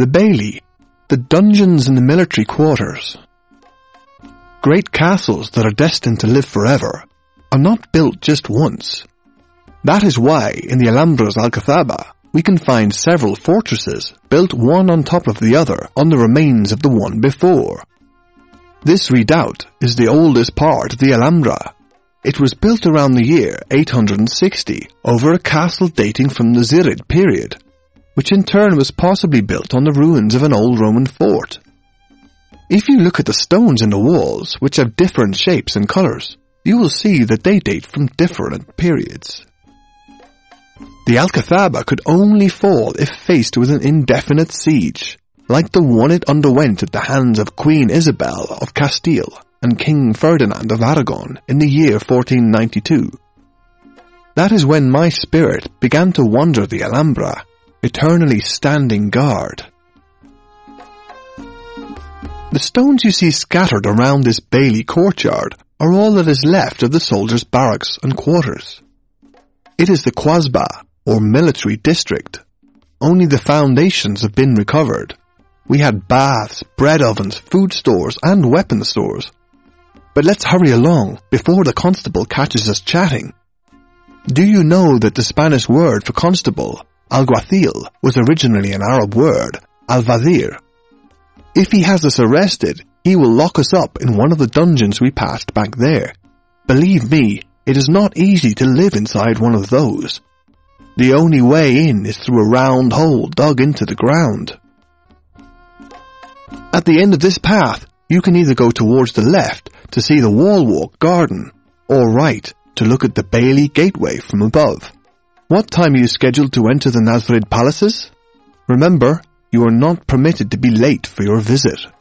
The Bailey, the dungeons in the military quarters. Great castles that are destined to live forever are not built just once. That is why in the Alhambra's Alcazaba we can find several fortresses built one on top of the other on the remains of the one before. This redoubt is the oldest part of the Alhambra. It was built around the year 860 over a castle dating from the Zirid period, which in turn was possibly built on the ruins of an old Roman fort. If you look at the stones in the walls, which have different shapes and colours, you will see that they date from different periods. The Alcazaba could only fall if faced with an indefinite siege, like the one it underwent at the hands of Queen Isabel of Castile and King Ferdinand of Aragon in the year 1492. That is when my spirit began to wander the Alhambra, eternally standing guard. The stones you see scattered around this Bailey courtyard are all that is left of the soldiers' barracks and quarters. It is the Qasbah, or military district. Only the foundations have been recovered. We had baths, bread ovens, food stores, and weapon stores. But let's hurry along before the constable catches us chatting. Do you know that the Spanish word for constable, alguacil, was originally an Arab word, alvazir? If he has us arrested, he will lock us up in one of the dungeons we passed back there. Believe me, it is not easy to live inside one of those. The only way in is through a round hole dug into the ground. At the end of this path, you can either go towards the left to see the wall walk garden, or right to look at the Bailey gateway from above. What time are you scheduled to enter the Nasrid palaces? Remember, you are not permitted to be late for your visit.